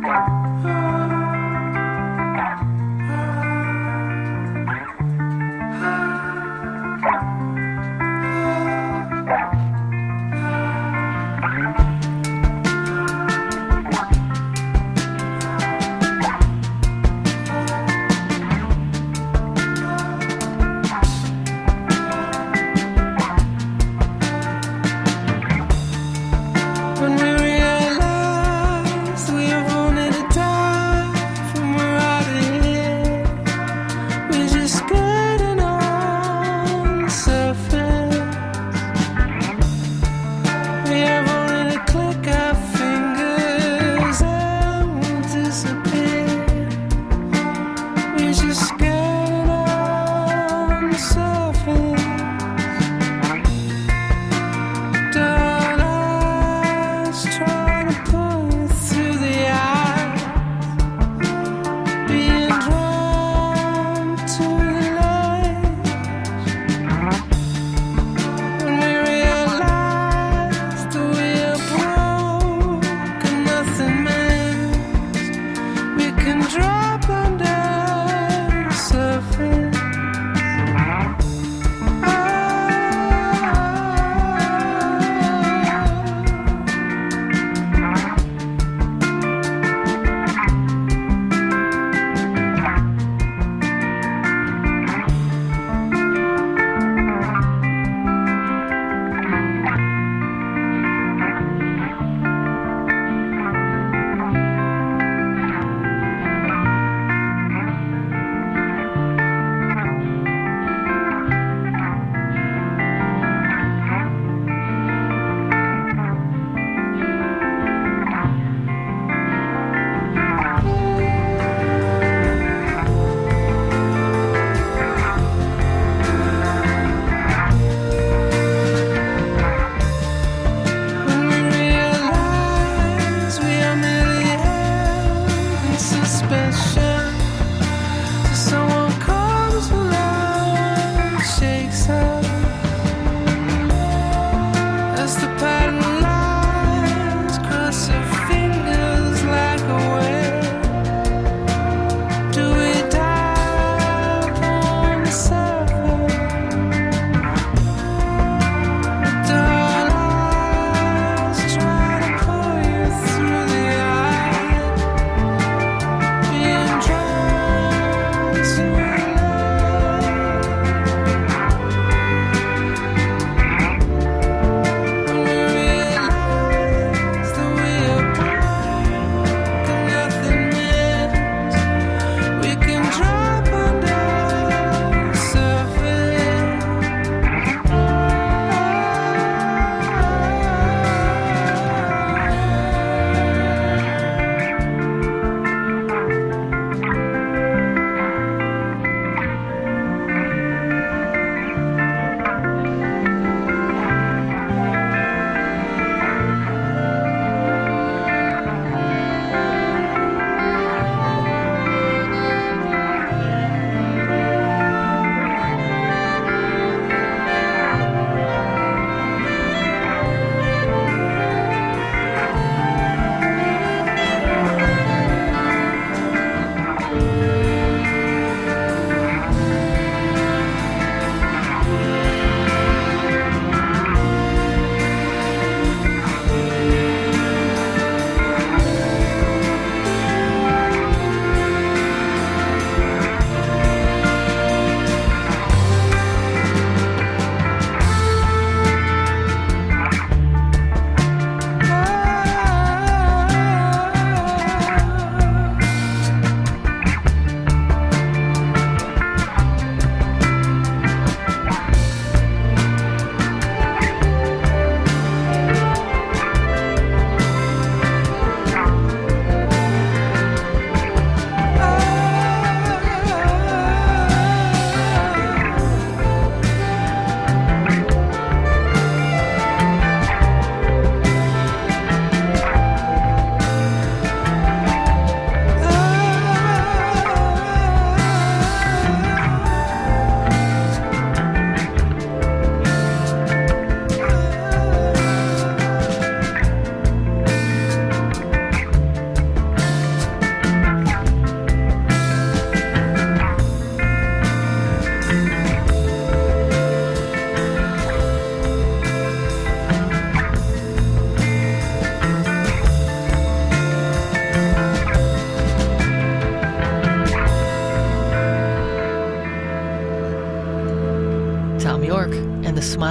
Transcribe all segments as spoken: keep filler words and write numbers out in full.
When we realize we have one at a time.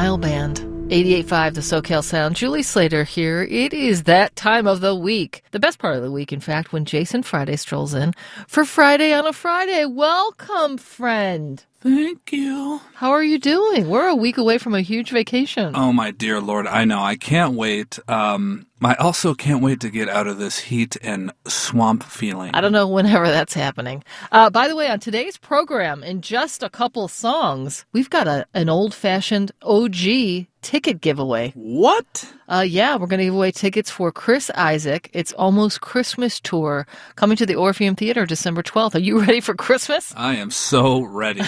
Style Band. eighty-eight point five, the SoCal Sound. Julie Slater here. It is that time of the week. The best part of the week, in fact, when Jason Friday strolls in for Friday on a Friday. Welcome, friend. Thank you. How are you doing? We're a week away from a huge vacation. Oh, my dear Lord. I know. I can't wait. Um, I also can't wait to get out of this heat and swamp feeling. I don't know whenever that's happening. Uh, by the way, on today's program, in just a couple songs, we've got a, an old-fashioned O G ticket giveaway. What? Uh, yeah, we're going to give away tickets for Chris Isaak. It's Almost Christmas Tour coming to the Orpheum Theater December twelfth. Are you ready for Christmas? I am so ready.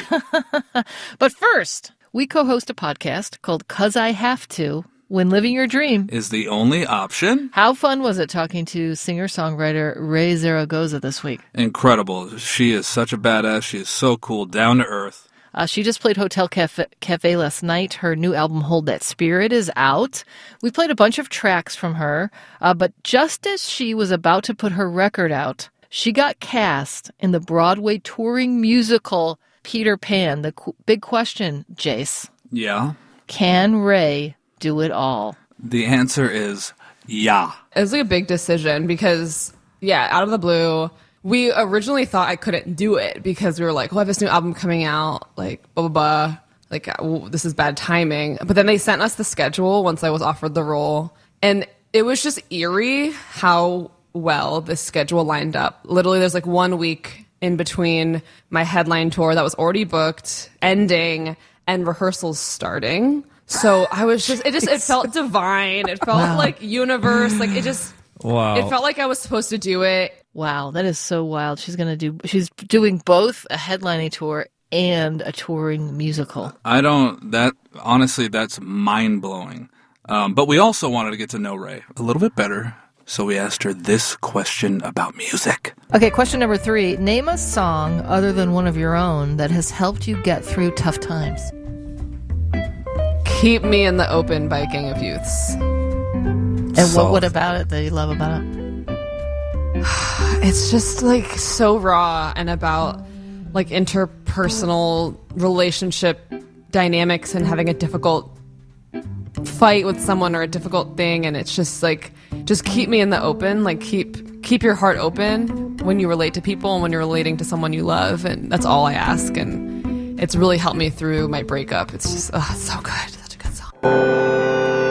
But first, we co-host a podcast called 'Cause I Have To, When Living Your Dream Is the only option. How fun was it talking to singer-songwriter Ray Zaragoza this week? Incredible. She is such a badass. She is so cool, down to earth. Uh, she just played Hotel Cafe, Cafe last night. Her new album, Hold That Spirit, is out. We played a bunch of tracks from her, uh, but just as she was about to put her record out, she got cast in the Broadway touring musical Peter Pan. The qu- big question, Jace. Yeah? Can Ray do it all? The answer is yeah. It was like a big decision because, yeah, out of the blue, we originally thought I couldn't do it because we were like, oh, I have this new album coming out, like, blah, blah, blah. Like, oh, this is bad timing. But then they sent us the schedule once I was offered the role. And it was just eerie how well this schedule lined up. Literally, there's like one week in between my headline tour that was already booked, ending, and rehearsals starting. So I was just, it just, it felt divine. It felt Wow. like universe. Like, it just, Wow. it felt like I was supposed to do it. Wow, that is so wild. She's going to do, she's doing both a headlining tour and a touring musical. I don't, that, honestly, that's mind-blowing. Um, but we also wanted to get to know Ray a little bit better. So we asked her this question about music. Okay, question number three. Name a song other than one of your own that has helped you get through tough times. Keep Me in the Open by Gang of Youths. And So- what, what about it that you love about it? It's just like so raw and about like interpersonal relationship dynamics and having a difficult fight with someone or a difficult thing, and it's just like, just keep me in the open, like keep keep your heart open when you relate to people and when you're relating to someone you love, and that's all I ask. And it's really helped me through my breakup. It's just, oh, it's so good. Such a good song.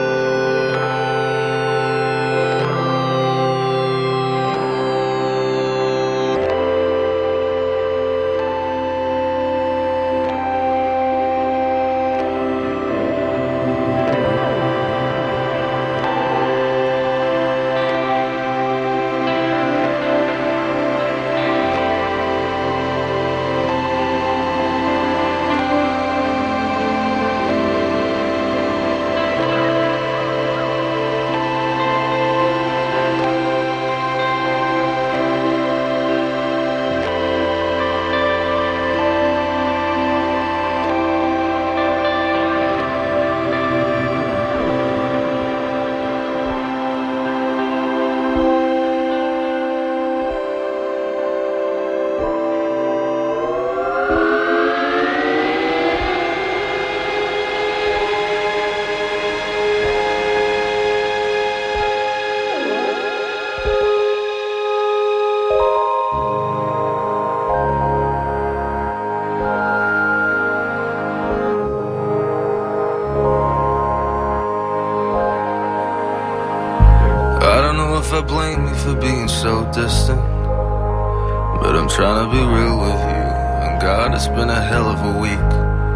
If I blame you for being so distant, but I'm trying to be real with you, and God, it's been a hell of a week.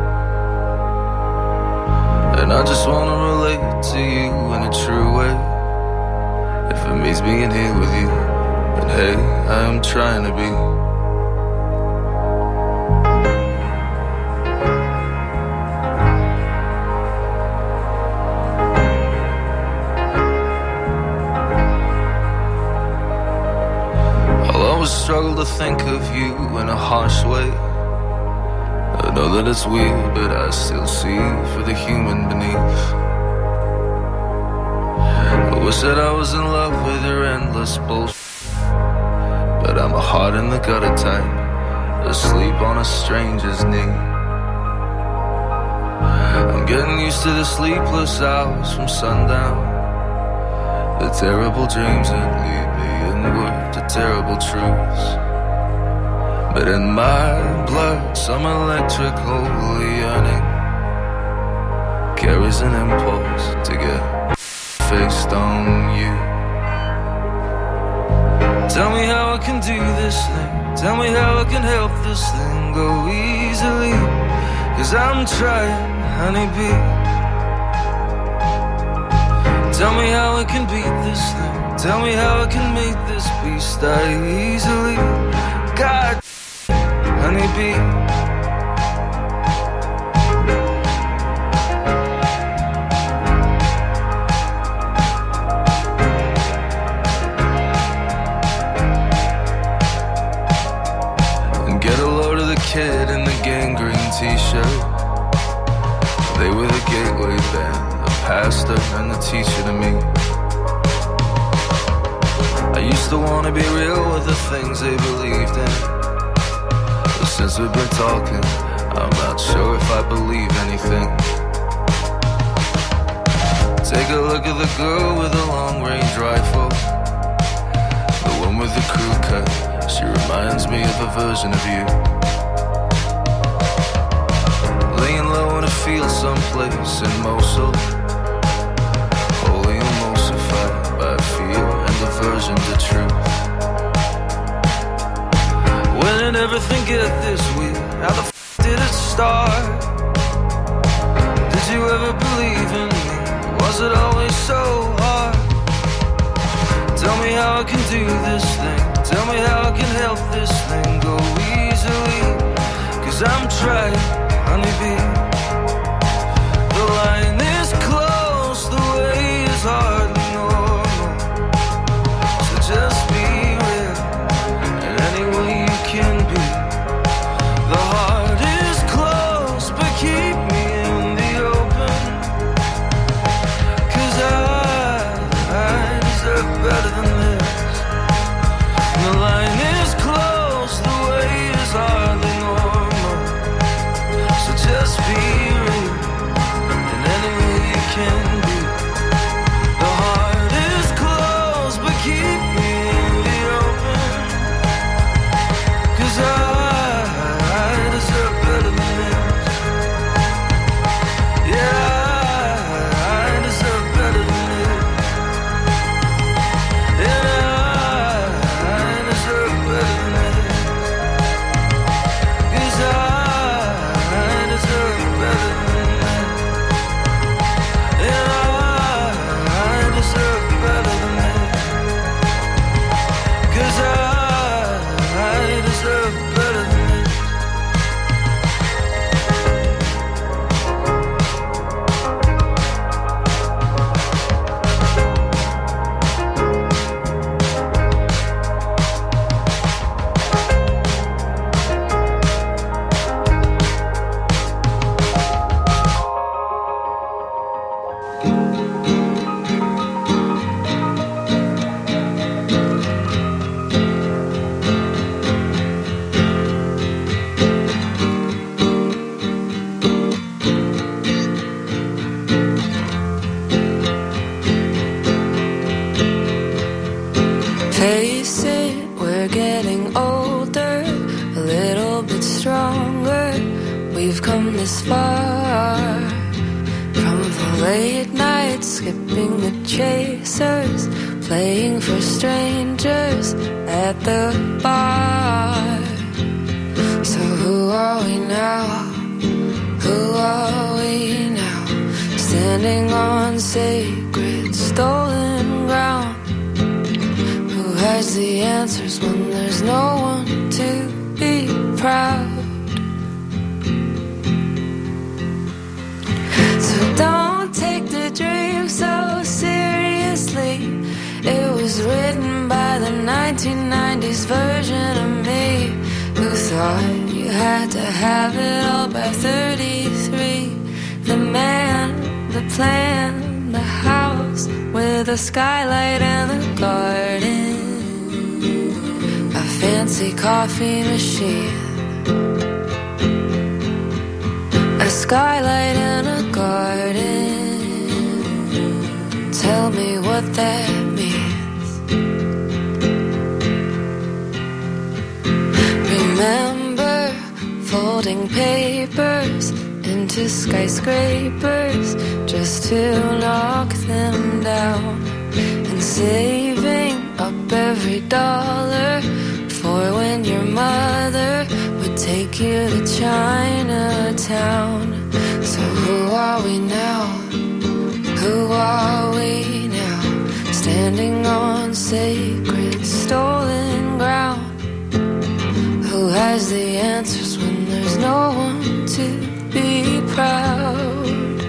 And I just wanna relate to you in a true way. If it means being here with you, then hey, I'm trying to be. Struggle to think of you in a harsh way. I know that it's weird, but I still see for the human beneath. I wish that I was in love with your endless bullshit, but I'm a heart in the gutter type, asleep on a stranger's knee. I'm Getting used to the sleepless hours from sundown, the terrible dreams that lead me inward to terrible truths. But in my blood, some electric holy yearning carries an impulse to get faced on you. Tell me how I can do this thing, tell me how I can help this thing go easily, 'cause I'm trying, honeybee. Tell me how I can beat this thing, tell me how I can make this beast die easily. God, honeybee. And get a load of the kid in the gangrene t-shirt. They were the gateway band, the pastor and the teacher to me. I used to want to be real with the things they believed in, but since we've been talking, I'm not sure if I believe anything. Take a look at the girl with the long-range rifle, the one with the crew cut. She reminds me of a version of you, laying low in a field someplace in Mosul, wholly emulsified by fear and aversion to truth. When did everything get this weird? How the f*** did it start? Did you ever believe in me? Was it always so hard? Tell me how I can do this thing, tell me how I can help this thing go easily, 'cause I'm trying, honeybee. The line is close, the way is hardly normal, so just be real in any way you can be. The heart is close, but keep me in the open, 'cause I, I deserve better than this. The line is close, the way is hardly normal, so just be real in any way you can be. The heart is closed, but keep me in the open, 'cause I, I deserve better than this. Yeah, I deserve better than this. Yeah, I deserve better than this. 'Cause I, I deserve better than that. Yeah, I deserve better than that. 'Cause I, I deserve better than this. Face it, we're getting older, a little bit stronger. We've come this far. From the late nights, skipping the chasers, playing for strangers at the bar. So who are we now? Who are we now? Standing on sacred, stolen ground. Who has the answers when there's no one to be proud? So don't take the dream so seriously. It was written by the nineteen nineties version of me, who thought you had to have it all by thirty-three. The man, the plan, the house with a skylight and a garden, a fancy coffee machine, a skylight and a garden. what that means. Remember folding papers into skyscrapers just to knock them down, and saving up every dollar for when your mother would take you to Chinatown. So who are we now? Who are we now? Standing on sacred stolen ground. Who has the answers when there's no one to be proud?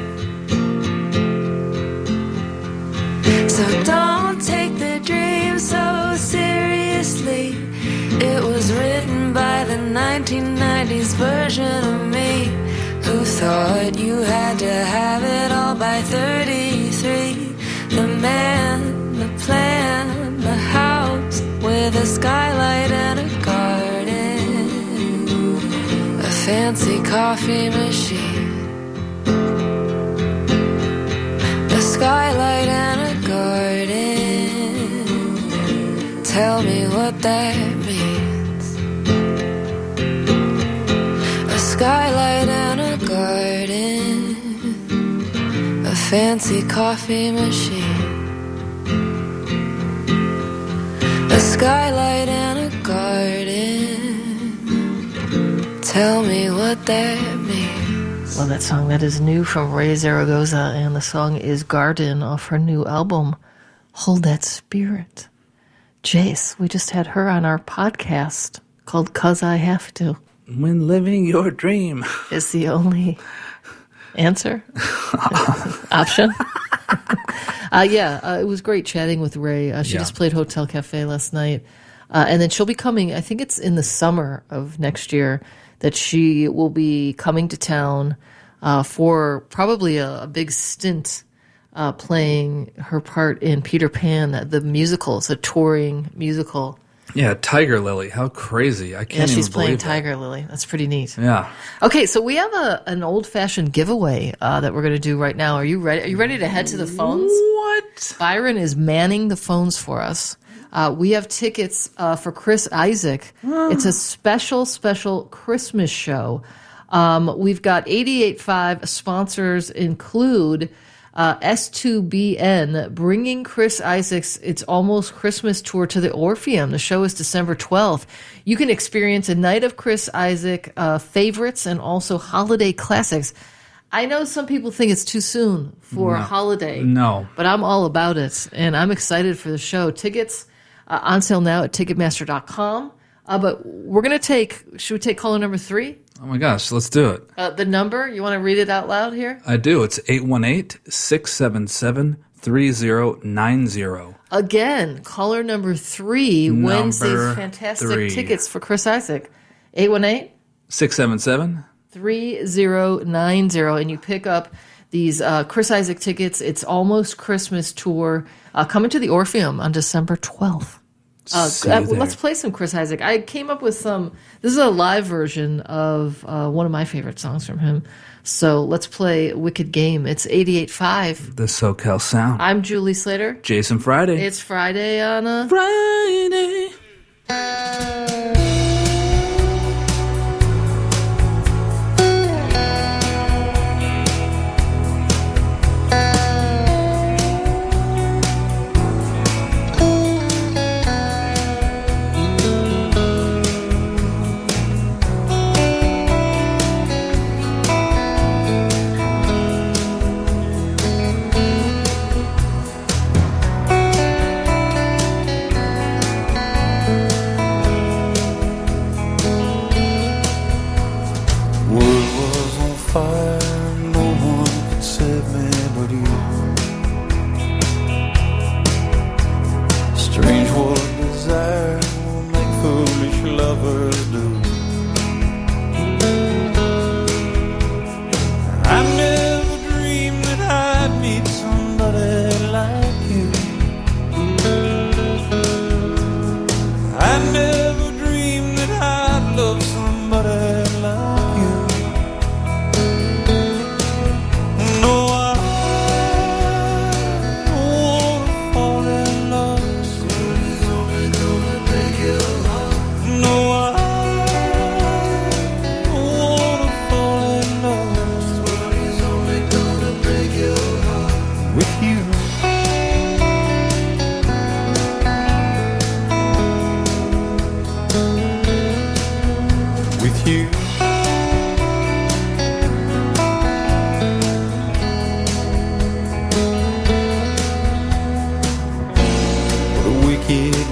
So don't take the dream so seriously. It was written by the nineteen nineties version of me, who thought you had to have it all by thirty-three. The man, the plan, the house with a skylight and a garden, a fancy coffee machine, a skylight and a garden. Tell me what that means. A skylight and a garden, a fancy coffee machine, a skylight and a garden. Tell me what that means. Love that song. That is new from Ray Zaragoza, and the song is Garden off her new album, Hold That Spirit. Jace, we just had her on our podcast called 'Cause I Have To. When living your dream Is the only answer? Option? uh, yeah, uh, it was great chatting with Ray. Uh, she Yeah. just played Hotel Cafe last night. Uh, and then she'll be coming, I think it's in the summer of next year, that she will be coming to town uh, for probably a, a big stint uh, playing her part in Peter Pan, the, the musical. It's a touring musical. Yeah, Tiger Lily. How crazy. I Yeah, can't she's even playing believe that. Tiger Lily. That's pretty neat. Yeah. Okay, so we have a an old fashioned giveaway uh, that we're going to do right now. Are you ready? Are you ready to head to the phones? What? Byron is manning the phones for us. Uh, we have tickets uh, for Chris Isaak. It's a special, special Christmas show. Um, we've got eighty-eight point five sponsors include uh, S two B N bringing Chris Isaak's It's Almost Christmas tour to the Orpheum. The show is December twelfth. You can experience a night of Chris Isaak uh, favorites and also holiday classics. I know some people think it's too soon for a holiday. No. But I'm all about it, and I'm excited for the show. Tickets uh, on sale now at Ticketmaster dot com. Uh, but we're going to take, should we take caller number three? Oh my gosh, let's do it. Uh, the number, you want to read it out loud here? I do. It's eight one eight, six seven seven, three zero nine zero. Again, caller number three Number wins these fantastic three. tickets for Chris Isaak. eight one eight, six seven seven? three zero nine zero, and you pick up these uh, Chris Isaak tickets. It's Almost Christmas tour uh, coming to the Orpheum on December twelfth. Uh, See uh, you there. let's play some Chris Isaak. I came up with some. This is a live version of uh, one of my favorite songs from him. So let's play Wicked Game. It's eighty-eight point five. The SoCal Sound. I'm Julie Slater. Jason Friday. It's Friday on a Friday.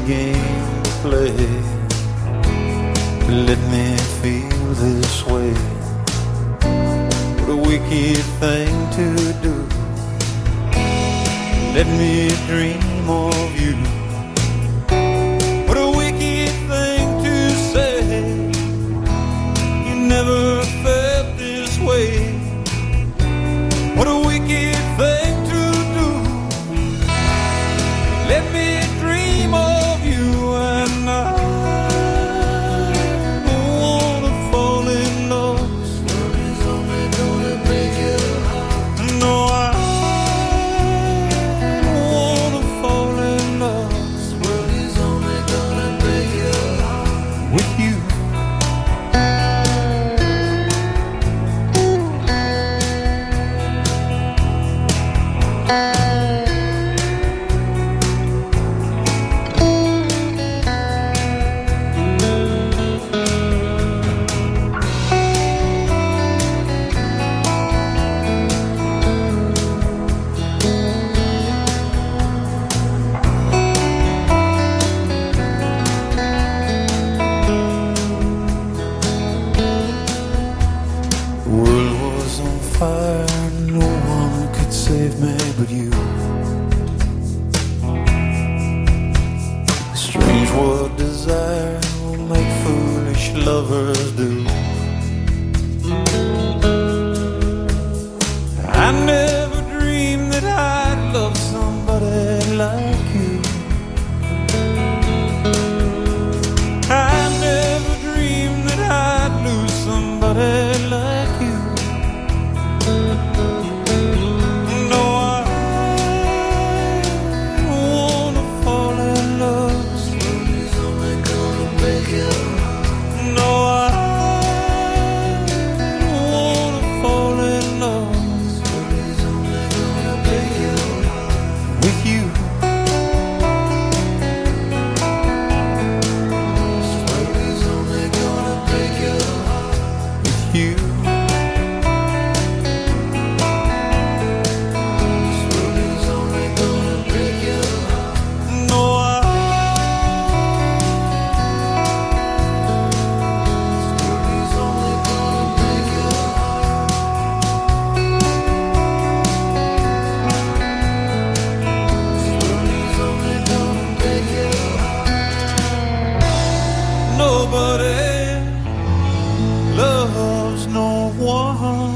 game to play to let me feel this way. What a wicked thing to do. Let me dream of you. What a wicked thing to say. You never felt this way. What a wicked thing to do. Let me dream of you, and I don't wanna fall in love. Story's only gonna break your heart. No, I don't wanna fall in love. Story's only gonna break your heart with you. The world was on fire, no one could save me but you. Strange what desire will make foolish lovers do. I never dreamed that I'd love somebody like you. I never dreamed that I'd lose somebody like you. No, I don't wanna fall in love. Story's only gonna break your heart. No, I don't wanna fall in love. Story's only gonna break your heart with you. Story's only gonna break your heart with you. Story's only gonna break your heart. No, I. Story's only gonna break your heart. Story's only gonna break your heart. Nobody loves no one.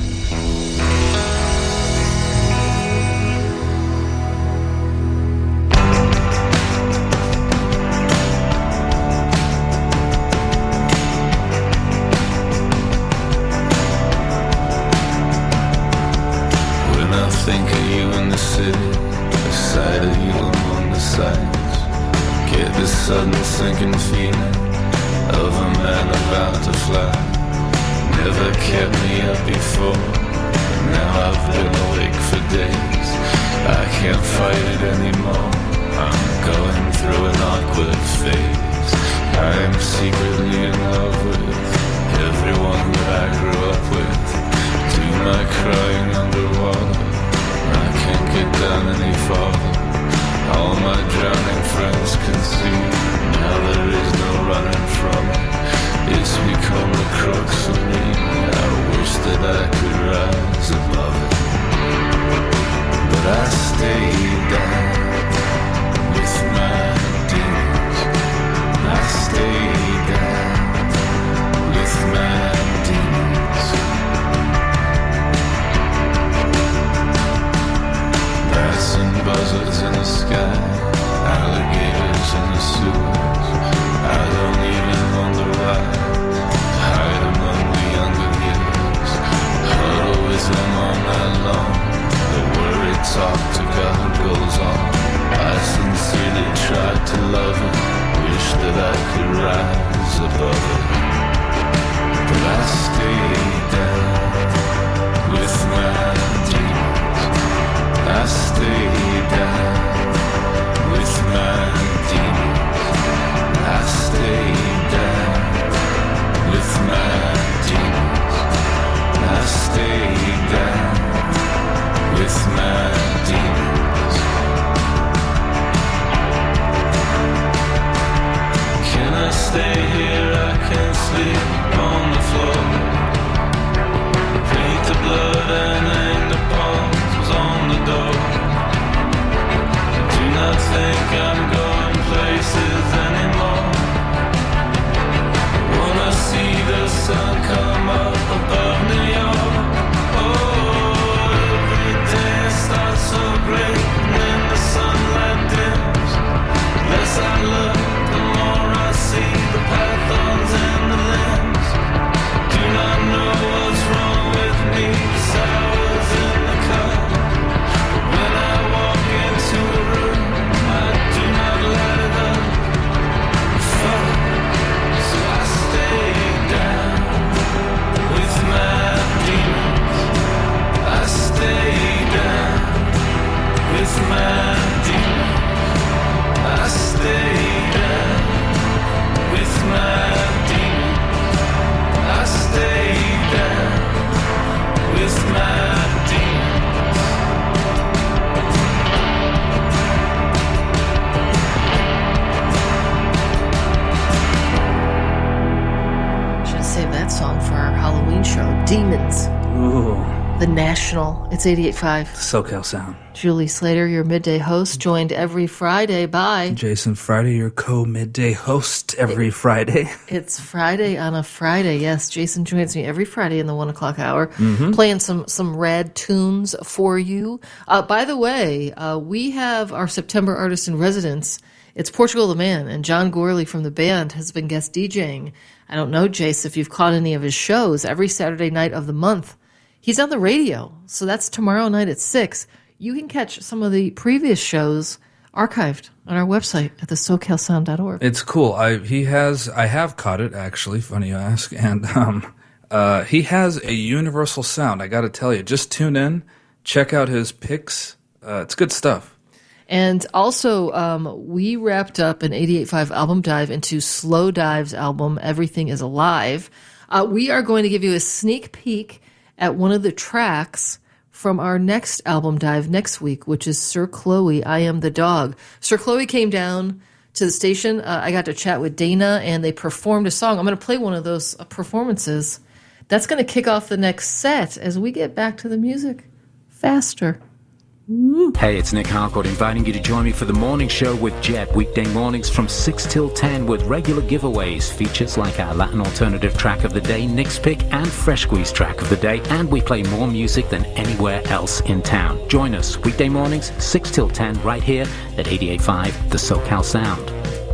When I think of you in the city, the sight of you among the sights, get this sudden sinking feeling of a man about to fly. Never kept me up before, now I've been awake for days. I can't fight it anymore, I'm going through an awkward phase. I'm secretly in love with everyone that I grew up with. Do my crying underwater, I can't get down any farther. All my drowning friends can see, now there is no running from it. It's become the crux of me, I wish that I could rise above it. But I stay down with my demons. I stay down with my demons. Bats and buzzards in the sky, alligators in the sewers. I don't even wonder why. Hide among the younger years, huddle with them all night long. The worried talk to God goes on. I sincerely tried to love him, wish that I could rise above it. But I stay down with my demons. I stay down with my demons. I stay down with my demons. I stay down with my demons. asleep on the floor. Paint the blood and hang the palms was on the door. Do not think I'm going places anymore. Wanna see the sun come up above New York. Oh, every day starts so great, and then the sunlight dims. Less I look, the more I see the pythons and the limbs. Do not know what's wrong with me, the sours in the cup. But when I walk into a room, I do not light it up. Fuck, so I stay down with my demons. I stay down with my demons. I stay down with my demons. I stay down with my demons. Should save that song for our Halloween show. Demons. Ooh, The National. It's eighty-eight point five. SoCal Sound. Julie Slater, your midday host, joined every Friday by... Jason Friday, your co-midday host every Friday. It's Friday on a Friday. Yes, Jason joins me every Friday in the one o'clock hour, Mm-hmm. playing some some rad tunes for you. Uh, by the way, uh, we have our September artist in residence. It's Portugal the Man, and John Gorley from the band has been guest DJing. I don't know, Jace, if you've caught any of his shows. Every Saturday night of the month, he's on the radio. So that's tomorrow night at six. You can catch some of the previous shows archived on our website at the socal sound dot org. It's cool. I he has I have caught it actually. Funny you ask. And um, uh, he has a universal sound. I got to tell you, just tune in, check out his picks. Uh, it's good stuff. And also, um, we wrapped up an eighty-eight point five album dive into Slow Dive's album, Everything is Alive. Uh, we are going to give you a sneak peek at one of the tracks from our next album dive next week, which is Sir Chloe, I Am the Dog. Sir Chloe came down to the station. Uh, I got to chat with Dana, and they performed a song. I'm going to play one of those uh, performances. That's going to kick off the next set as we get back to the music faster. Hey, it's Nick Harcourt inviting you to join me for the morning show with Jet, weekday mornings from six till ten with regular giveaways, features like our Latin alternative track of the day, Nick's Pick, and Fresh Squeeze track of the day, and we play more music than anywhere else in town. Join us weekday mornings, six till ten, right here at eighty-eight point five, the SoCal Sound.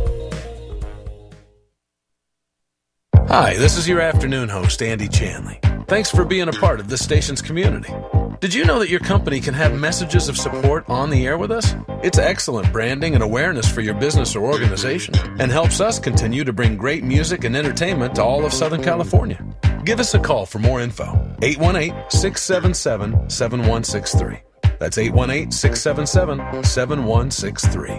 Hi, this is your afternoon host, Andy Chanley. Thanks for being a part of this station's community. Did you know that your company can have messages of support on the air with us? It's excellent branding and awareness for your business or organization, and helps us continue to bring great music and entertainment to all of Southern California. Give us a call for more info. eight one eight, six seven seven, seven one six three. That's eight one eight, six seven seven, seven one six three.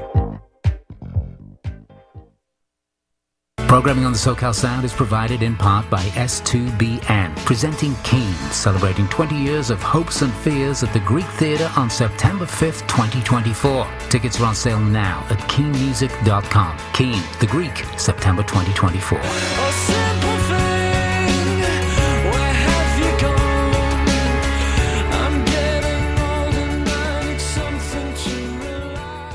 Programming on the SoCal Sound is provided in part by S two B N, presenting Keen, celebrating twenty years of hopes and fears at the Greek Theatre on September fifth, twenty twenty-four. Tickets are on sale now at keen music dot com. Keen, the Greek, September twenty twenty-four. A simple thing, where have you gone? I'm getting old and I need something to rely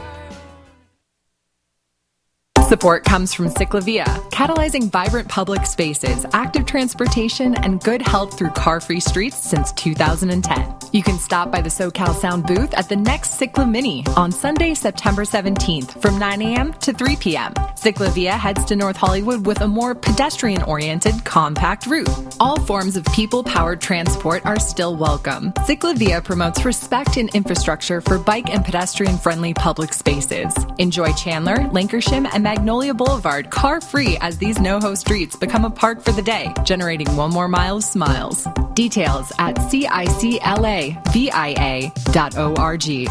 on. Support comes from Ciclavia, catalyzing vibrant public spaces, active transportation, and good health through car-free streets since two thousand ten. You can stop by the SoCal Sound booth at the next Cicla Mini on Sunday, September seventeenth from nine a.m. to three p.m. Ciclavia heads to North Hollywood with a more pedestrian-oriented, compact route. All forms of people-powered transport are still welcome. Ciclavia promotes respect in infrastructure for bike and pedestrian-friendly public spaces. Enjoy Chandler, Lankershim, and Magnolia Boulevard car-free as these NoHo streets become a park for the day, generating one more mile of smiles. Details at C I C L A V I A dot org.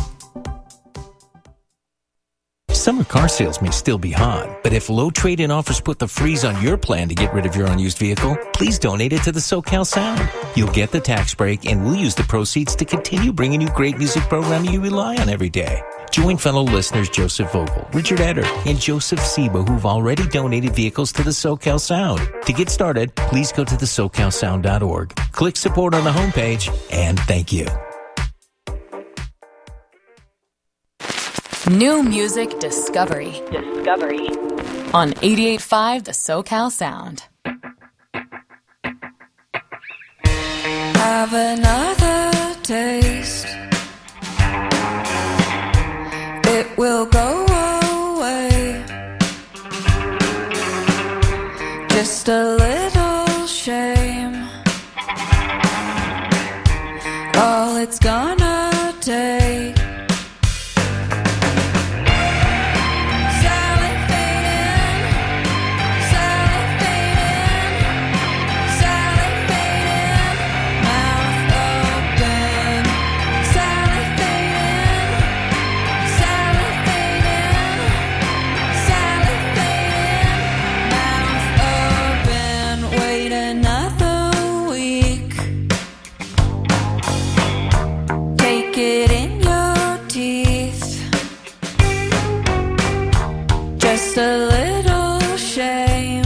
Summer car sales may still be hot, but if low trade-in offers put the freeze on your plan to get rid of your unused vehicle, please donate it to the SoCal Sound. You'll get the tax break, and we'll use the proceeds to continue bringing you great music programming you rely on every day. Join fellow listeners Joseph Vogel, Richard Eder, and Joseph Seba, who've already donated vehicles to the SoCal Sound. To get started, please go to the socal sound dot org. Click support on the homepage, and thank you. New music discovery. Discovery. On eighty-eight point five The SoCal Sound. Have another taste. It will go away. Just a little shame. All it's gonna take. Just a little shame.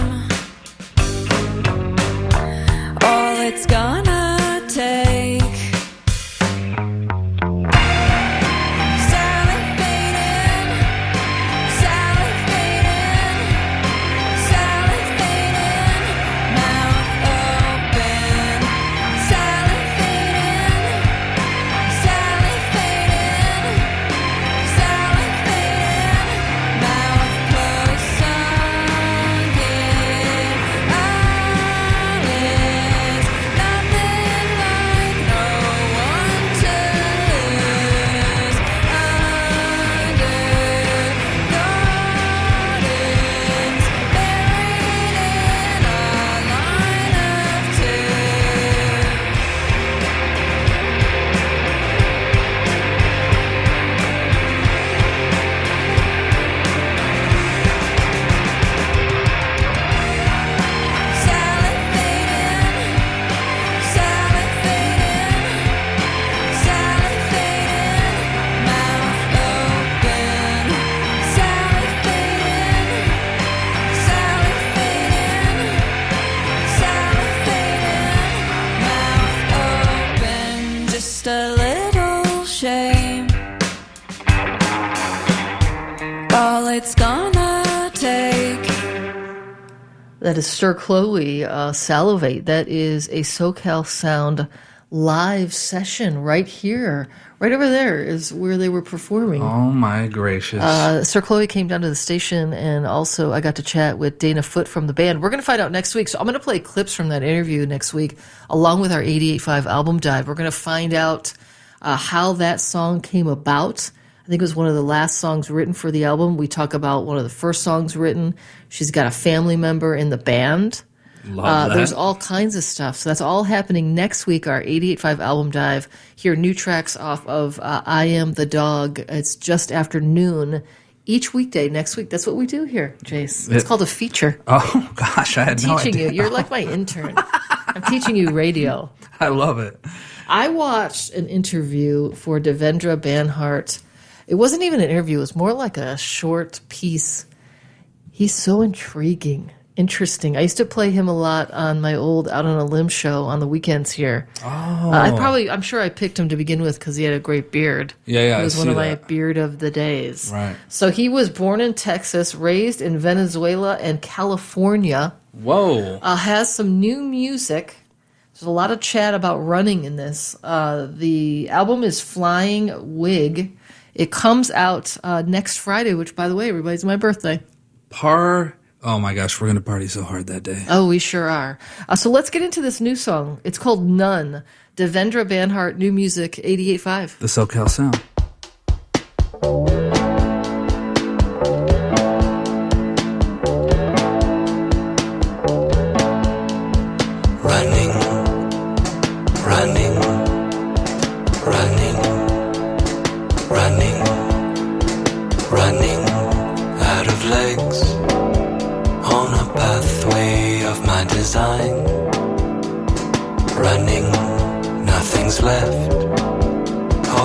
All it's gonna take. Sally fading, Sally fading, Sally fading, mouth open. Sally fading, Sally fading, Sally fading, mouth it's gonna take. That is Sir Chloe, uh, Salivate. That is a SoCal Sound live session right here. Right over there is where they were performing. Oh, my gracious. Uh, Sir Chloe came down to the station, and also I got to chat with Dana Foote from the band. We're going to find out next week. So I'm going to play clips from that interview next week, along with our eighty-eight point five album dive. We're going to find out uh, how that song came about. I think it was one of the last songs written for the album. We talk about one of the first songs written. She's got a family member in the band. Love uh, that. There's all kinds of stuff. So that's all happening next week, our eighty-eight point five album dive. Hear new tracks off of uh, I Am the Dog. It's just after noon each weekday next week. That's what we do here, Jace. It's It- called a feature. Oh, gosh, I had I'm no teaching idea. you. You're like my intern. I'm teaching you radio. I love it. I watched an interview for Devendra Banhart. It wasn't even an interview. It was more like a short piece. He's so intriguing, interesting. I used to play him a lot on my old Out on a Limb show on the weekends here. Oh. Uh, I probably, I'm sure I picked him to begin with because he had a great beard. Yeah, yeah, He I was one see of my that. beard of the days. Right. So he was born in Texas, raised in Venezuela and California. Whoa. Uh, has some new music. There's a lot of chat about running in this. Uh, the album is Flying Wig. It comes out uh, next Friday, which, by the way, everybody's my birthday. Par. Oh, my gosh, we're going to party so hard that day. Oh, we sure are. Uh, so let's get into this new song. It's called None. Devendra Banhart, new music, eighty-eight point five. The SoCal Sound. Running, running, running, running, running out of legs on a pathway of my design. Running, nothing's left.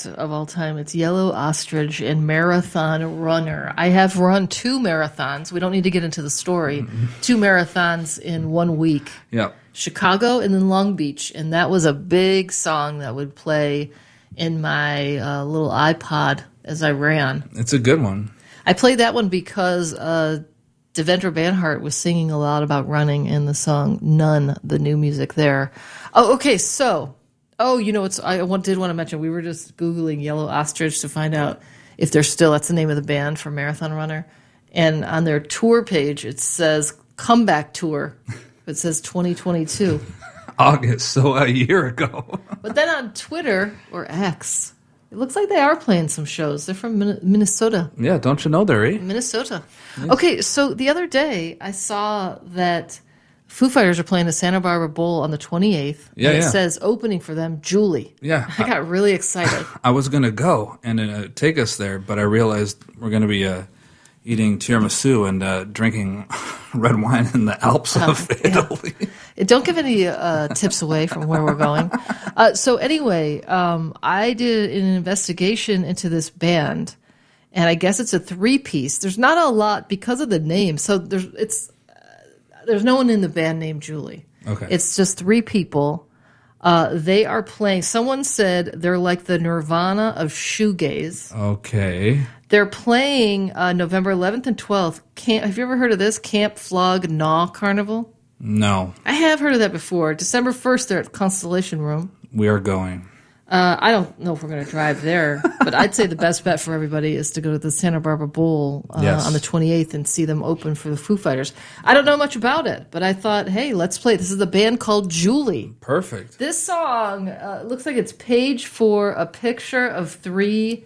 band of all time. It's Yellow Ostrich and Marathon Runner. I have run two marathons. We don't need to get into the story. Mm-hmm. Two marathons in one week. Yeah. Chicago and then Long Beach. And that was a big song that would play in my uh, little iPod as I ran. It's a good one. I played that one because uh, Devendra Banhart was singing a lot about running in the song None, the new music there. Oh, okay, so, oh, you know, it's I want, did want to mention, we were just Googling Yellow Ostrich to find out if they're still, that's the name of the band for Marathon Runner. And on their tour page, it says Comeback Tour. It says twenty twenty-two. August, so a year ago. But then on Twitter, or X, it looks like they are playing some shows. They're from Min- Minnesota. Yeah, don't you know they're eh? Minnesota. Yes. Okay, so the other day I saw that Foo Fighters are playing the Santa Barbara Bowl on the twenty-eighth. Yeah, and it yeah. says opening for them, Julie. Yeah. I got really excited. I was going to go and uh, take us there, but I realized we're going to be uh, eating tiramisu and uh, drinking red wine in the Alps Oh, of yeah. Italy. Don't give any uh, tips away from where we're going. Uh, so anyway, um, I did an investigation into this band, and I guess it's a three-piece. There's not a lot because of the name. So there's it's uh, there's no one in the band named Julie. Okay. It's just three people. Uh, they are playing. Someone said they're like the Nirvana of shoegaze. Okay. They're playing uh, November eleventh and twelfth. Camp, have you ever heard of this? Camp Flog Gnaw Carnival? No, I have heard of that before. December first, they're at Constellation Room. we are going. Uh, I don't know if we're going to drive there, but I'd say the best bet for everybody is to go to the Santa Barbara Bowl uh, Yes. on the twenty-eighth and see them open for the Foo Fighters. I don't know much about it, but I thought, hey, let's play. This is a band called Julie. Perfect. This song uh, looks like it's page for a picture of three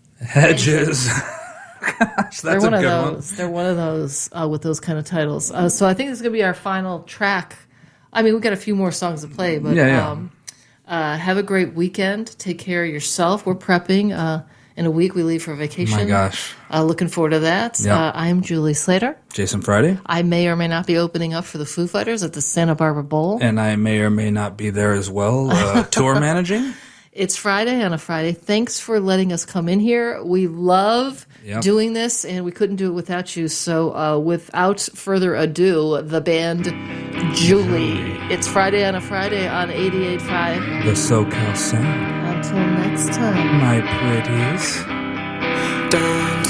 Hedges. Gosh, They're that's one a of good those. one. They're one of those uh, with those kind of titles. Uh, so I think this is going to be our final track. I mean, we've got a few more songs to play, but Yeah, yeah. Um, uh, have a great weekend. Take care of yourself. We're prepping. Uh, in a week, we leave for vacation. My gosh. Uh, looking forward to that. Yeah. Uh, I'm Julie Slater. Jason Friday. I may or may not be opening up for the Foo Fighters at the Santa Barbara Bowl. And I may or may not be there as well, uh, tour managing. It's Friday on a Friday. Thanks for letting us come in here. We love Yep. doing this, and we couldn't do it without you. So uh, without further ado, the band Julie. It's Friday on a Friday on eighty-eight point five. The SoCal Sound. Until next time. My pretties. Don't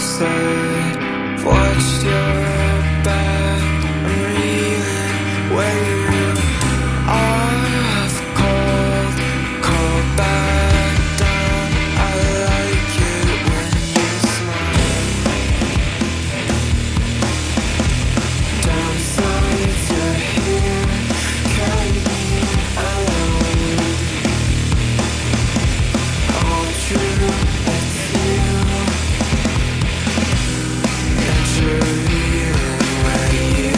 say, watched your back. I'm reeling when you are cold. Call back down. I like it when you smile. Downsides, you're here. Carry me alone. All true, it's you. You're reeling when you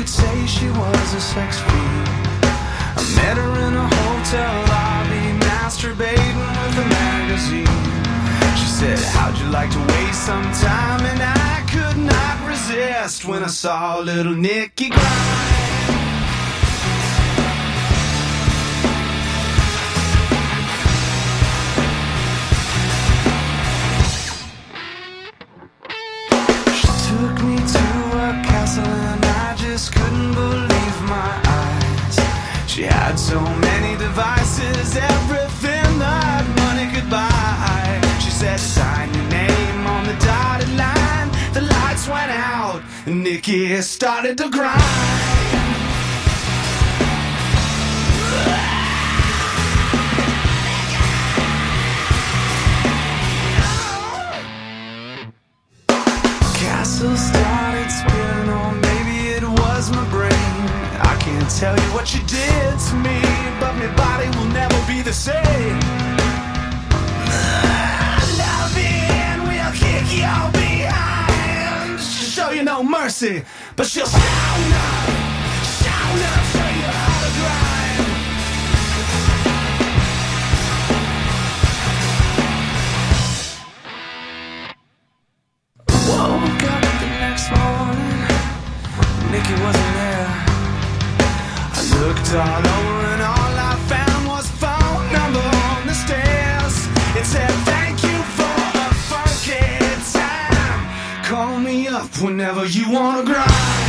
could say she was a sex fiend. I met her in a hotel lobby, masturbating with a magazine. She said, how'd you like to waste some time? And I could not resist when I saw little Nikki grind. She had so many devices, everything that money could buy. She said, sign your name on the dotted line. The lights went out and Nikki started to grind. Castle started spinning on, maybe it was my brain. I can't tell you what you did to me, but my body will never be the same. Loving will kick you behind. She'll show you no mercy, but she'll shout up, shout up, show you how to grind. Woke up the next morning, Nikki wasn't there. Looked all over and all I found was a phone number on the stairs. It said, thank you for a funky time. Call me up whenever you wanna grind.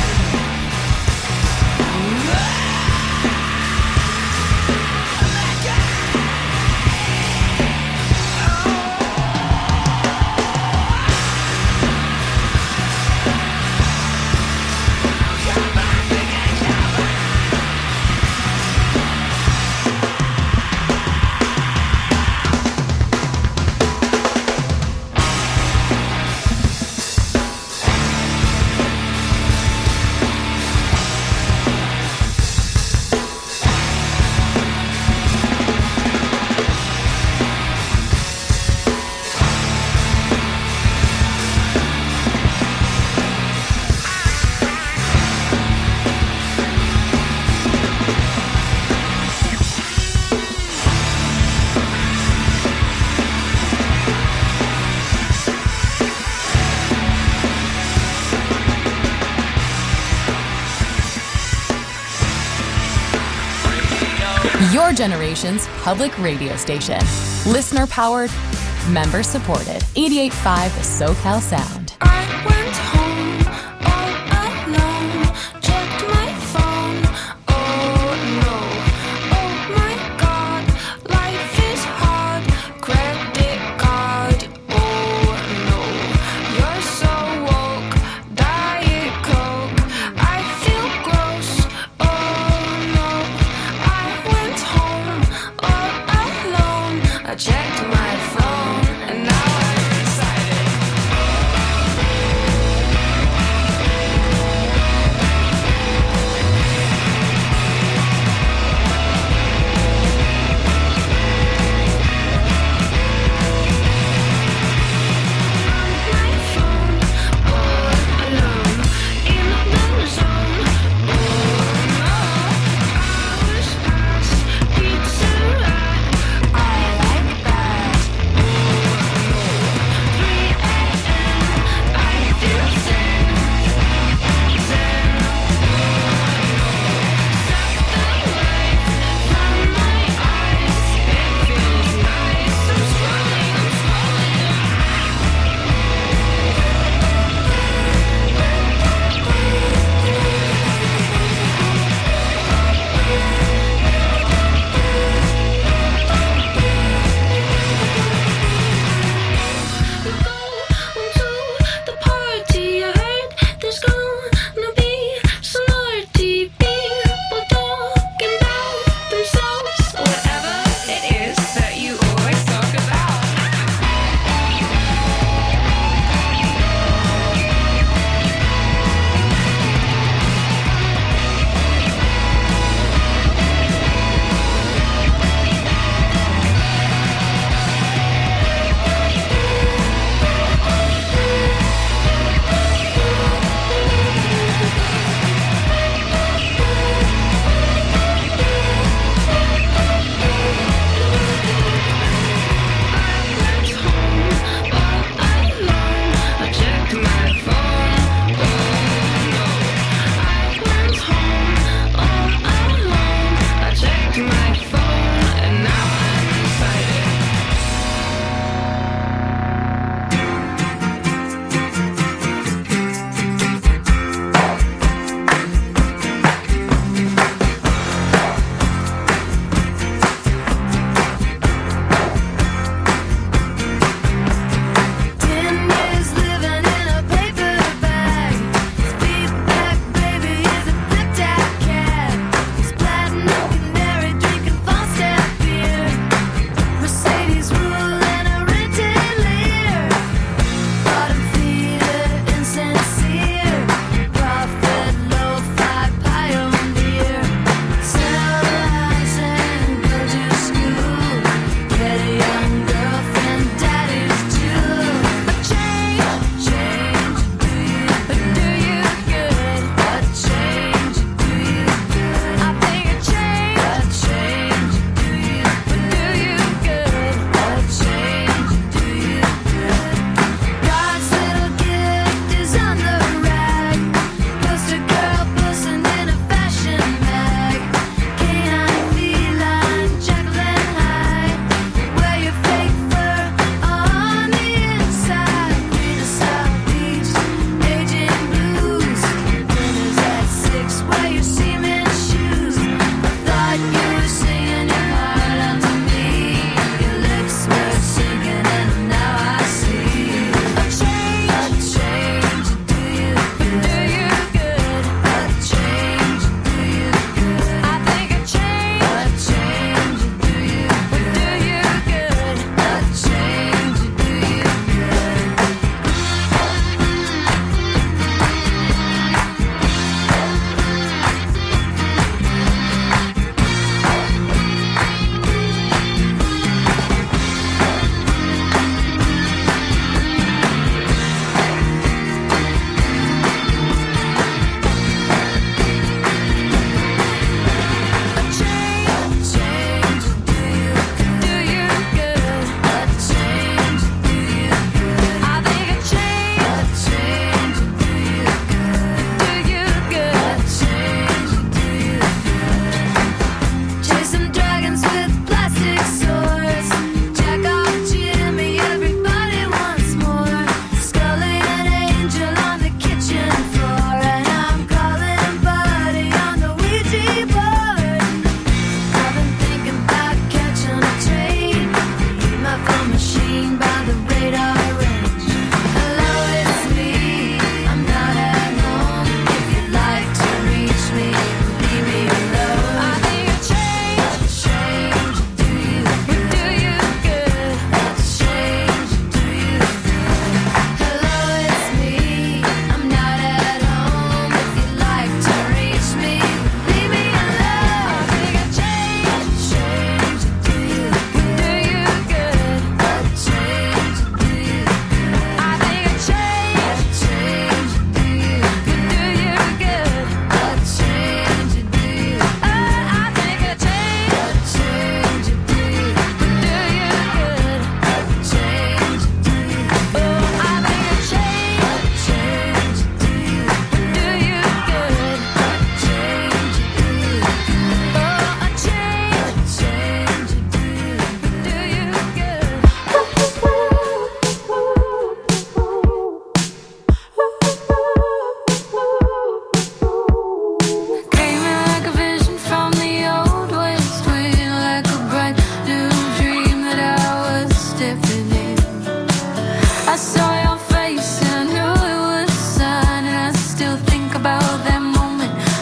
Your generation's public radio station. Listener powered, member supported. eighty-eight point five The SoCal Sound. I went home all alone, checked my phone. Oh no, oh my god, life is hard. Credit card, oh no, you're so woke. Diet Coke, I feel gross. Oh no, I went home all alone. I checked my phone and now I'm excited.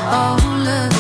Oh, look.